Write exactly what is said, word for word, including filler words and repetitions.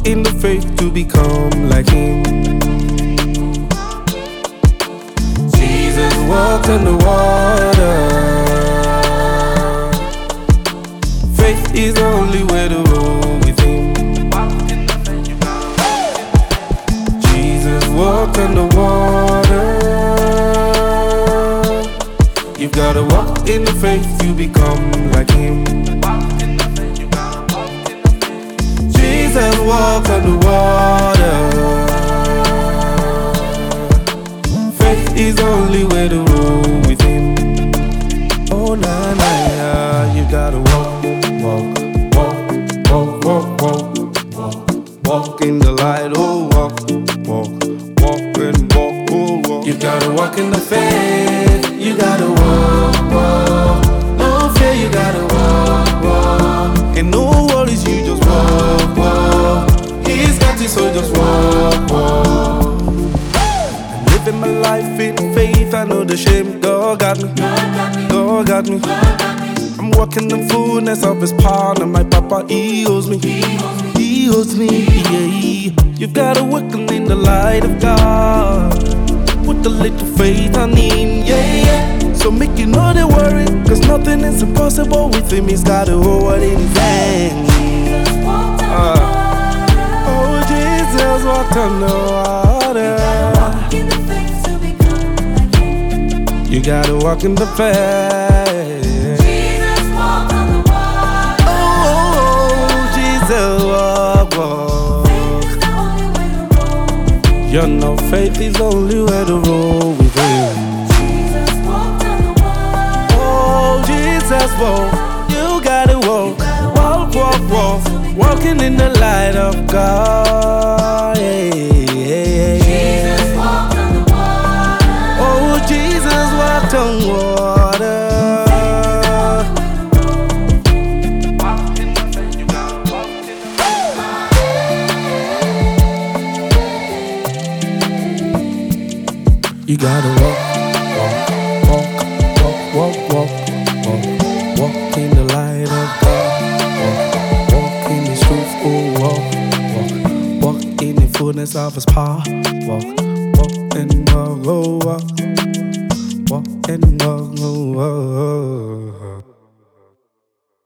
in the faith to become like Him. Jesus walked on the water. Faith is the only way to roll with Him. Jesus walked on the water. You've gotta walk in the faith to become like Him. Jesus walked on the water. Faith is the only way to roll with Him. Oh na na, yeah. You gotta walk, walk, walk, walk, walk, walk, walk, walk in the light. Oh walk, walk, walk and walk, oh walk. You gotta walk in the faith. You gotta walk, walk. No fear, you gotta walk, walk. And no worries, you just walk, walk. He's got you, so just walk, walk. I'm living my life in faith. I know the shame. God got me, God got me. I'm walking the fullness of His power. And my Papa, He holds me, He holds me, yeah. You've gotta walk in the light of God. Put a little faith on Him, yeah, yeah. So make you know they worry, cause nothing is impossible with Him. He's got a whole world in His hands. uh. Oh, Jesus walked on the water. You gotta walk in the faith. Jesus walked on the water. Oh, Jesus walk, walk. You know faith is the only way to roll with Him. Jesus walked on the water. Oh, Jesus walk. You gotta walk, walk, walk, walk. Walking in the light of God. Yeah, yeah, yeah. Jesus walked on the water. Oh, Jesus walked on water. You gotta walk, walk, walk, walk, walk, walk, walk in the light of God. Walk, walk in His truth, oh walk, walk, walk in the fullness of His power. Walk, walk and walk, oh walk, walk and walk, oh walk.